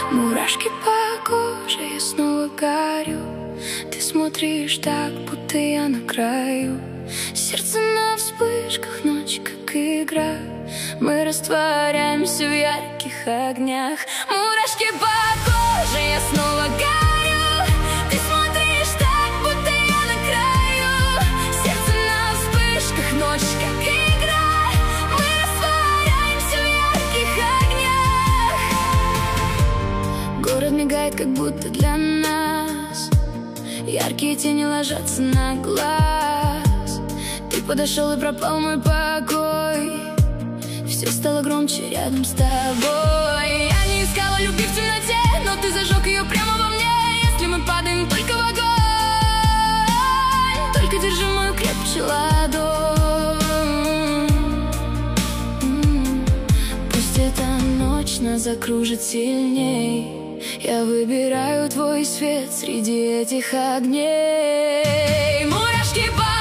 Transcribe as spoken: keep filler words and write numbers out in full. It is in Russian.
Мурашки по коже, я снова горю. Ты смотришь так, будто я на краю. Сердце на вспышках, ночь как игра. Мы растворяемся в ярких огнях. Мурашки по коже, я снова горю. Ты смотришь так, будто я на краю. Сердце на вспышках, ночь как игра. Мы растворяемся в ярких огнях. Город мигает, как будто для нас. Яркие тени ложатся на глаз. Ты подошел и пропал мой покой. Все стало громче рядом с тобой. Я не искала любви в темноте, но ты зажег ее прямо во мне. Если мы падаем только в огонь, только держи мою крепче ладонь. Пусть эта ночь нас закружит сильней. Я выбираю твой свет среди этих огней. Мурашки по